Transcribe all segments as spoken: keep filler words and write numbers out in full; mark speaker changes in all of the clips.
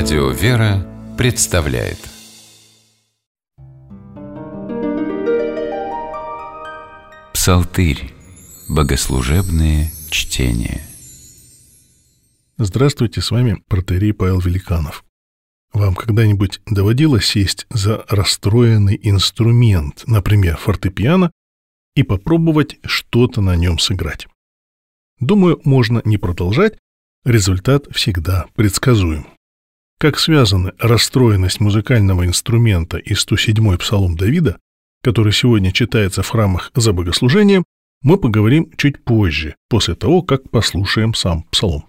Speaker 1: Радио «Вера» представляет Псалтырь. Богослужебные чтения.
Speaker 2: Здравствуйте, с вами протоиерей Павел Великанов. Вам когда-нибудь доводилось сесть за расстроенный инструмент, например, фортепиано, и попробовать что-то на нем сыграть? Думаю, можно не продолжать, результат всегда предсказуем. Как связаны расстроенность музыкального инструмента и сто седьмой псалом Давида, который сегодня читается в храмах за богослужением, мы поговорим чуть позже, после того, как послушаем сам псалом.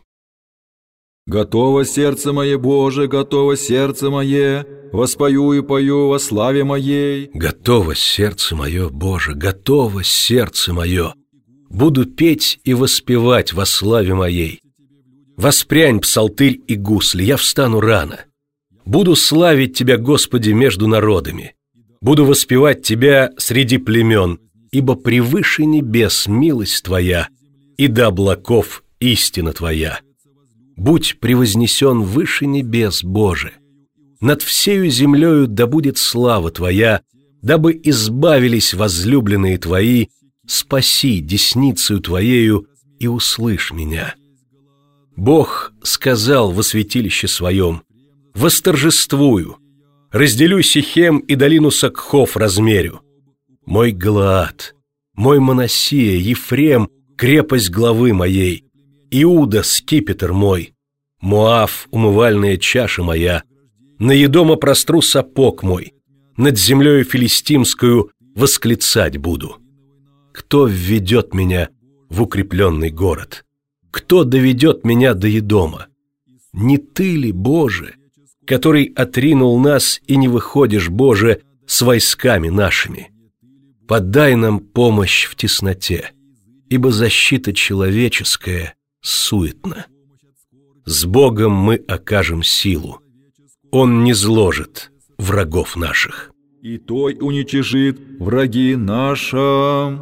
Speaker 3: «Готово сердце мое, Боже, готово сердце мое, воспою и пою во славе моей».
Speaker 4: Готово сердце мое, Боже, готово сердце мое. Буду петь и воспевать во славе моей. Воспрянь, псалтырь и гусли, я встану рано. Буду славить Тебя, Господи, между народами. Буду воспевать Тебя среди племен, ибо превыше небес милость Твоя, и до облаков истина Твоя. Будь превознесен выше небес, Боже. Над всею землею да будет слава Твоя, дабы избавились возлюбленные Твои, спаси десницею Твоею и услышь меня. Бог сказал во святилище своем: восторжествую, разделю Сихем и долину Сакхов размерю. Мой Галаад, мой Манассия, Ефрем, крепость главы моей, Иуда, скипетр мой, Моав, умывальная чаша моя, на Едома простру сапог мой, над землею филистимскую восклицать буду. Кто введет меня в укрепленный город? Кто доведет меня до Едома? Не Ты ли, Боже, который отринул нас и не выходишь, Боже, с войсками нашими? Подай нам помощь в тесноте, ибо защита человеческая суетна. С Богом мы окажем силу, Он низложит врагов наших.
Speaker 3: И Той уничижит враги наши.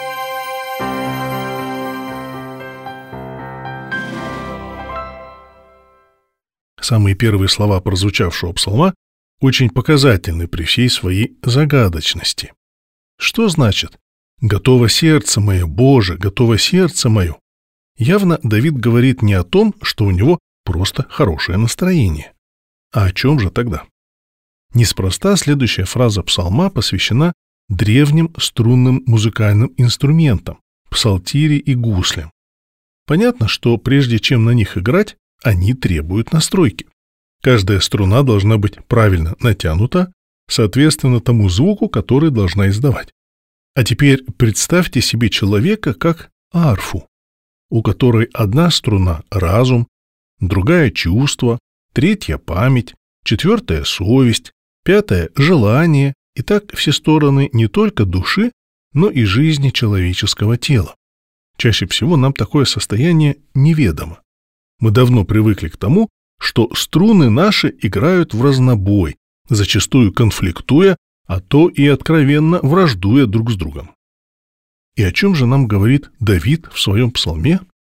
Speaker 2: Самые первые слова прозвучавшего псалма очень показательны при всей своей загадочности. Что значит «готово сердце мое, Боже, готово сердце мое»? Явно Давид говорит не о том, что у него просто хорошее настроение. А о чем же тогда? Неспроста следующая фраза псалма посвящена древним струнным музыкальным инструментам, псалтире и гуслям. Понятно, что прежде чем на них играть, они требуют настройки. Каждая струна должна быть правильно натянута, соответственно тому звуку, который должна издавать. А теперь представьте себе человека как арфу, у которой одна струна – разум, другая – чувство, третья – память, четвертая – совесть, пятая – желание, и так все стороны не только души, но и жизни человеческого тела. Чаще всего нам такое состояние неведомо. Мы давно привыкли к тому, что струны наши играют в разнобой, зачастую конфликтуя, а то и откровенно враждуя друг с другом. И о чем же нам говорит Давид в своем псалме?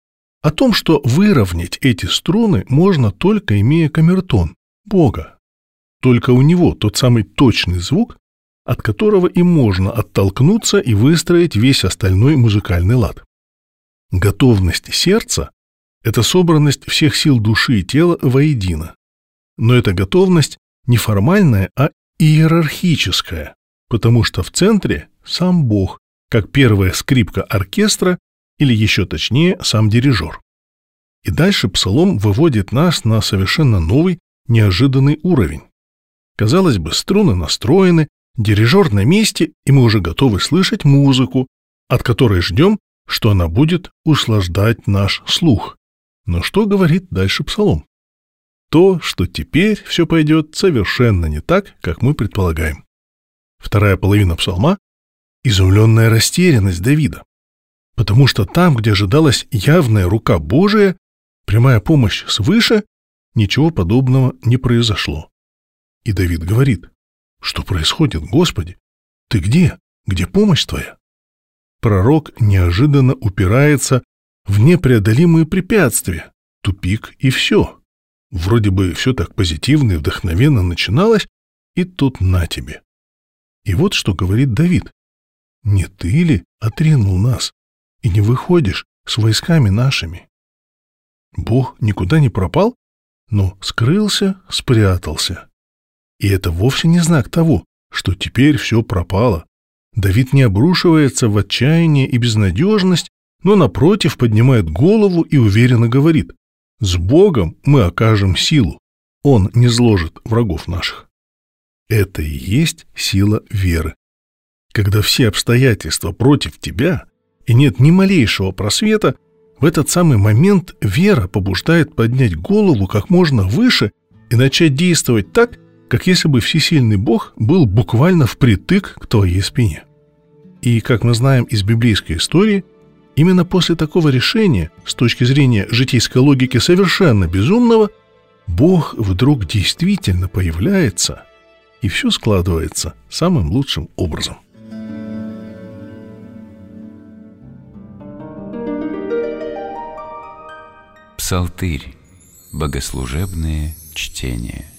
Speaker 2: О том, что выровнять эти струны можно только имея камертон, Бога. Только у него тот самый точный звук, от которого и можно оттолкнуться и выстроить весь остальной музыкальный лад. Готовность сердца – это собранность всех сил души и тела воедино. Но эта готовность не формальная, а иерархическая, потому что в центре сам Бог, как первая скрипка оркестра, или еще точнее, сам дирижер. И дальше псалом выводит нас на совершенно новый, неожиданный уровень. Казалось бы, струны настроены, дирижер на месте, и мы уже готовы слышать музыку, от которой ждем, что она будет услаждать наш слух. Но что говорит дальше псалом? То, что теперь все пойдет совершенно не так, как мы предполагаем. Вторая половина псалма – изумленная растерянность Давида. Потому что там, где ожидалась явная рука Божия, прямая помощь свыше, ничего подобного не произошло. И Давид говорит: «Что происходит, Господи? Ты где? Где помощь Твоя?» Пророк неожиданно упирается в непреодолимые препятствия, тупик и все. Вроде бы все так позитивно и вдохновенно начиналось, и тут на тебе. И вот что говорит Давид. «Не ты ли отринул нас, и не выходишь с войсками нашими?» Бог никуда не пропал, но скрылся, спрятался. И это вовсе не знак того, что теперь все пропало. Давид не обрушивается в отчаяние и безнадежность, но, напротив, поднимает голову и уверенно говорит: «С Богом мы окажем силу, Он не зложит врагов наших». Это и есть сила веры. Когда все обстоятельства против тебя, и нет ни малейшего просвета, в этот самый момент вера побуждает поднять голову как можно выше и начать действовать так, как если бы всесильный Бог был буквально впритык к твоей спине. И, как мы знаем из библейской истории, именно после такого решения, с точки зрения житейской логики совершенно безумного, Бог вдруг действительно появляется, и все складывается самым лучшим образом.
Speaker 1: Псалтырь. Богослужебные чтения.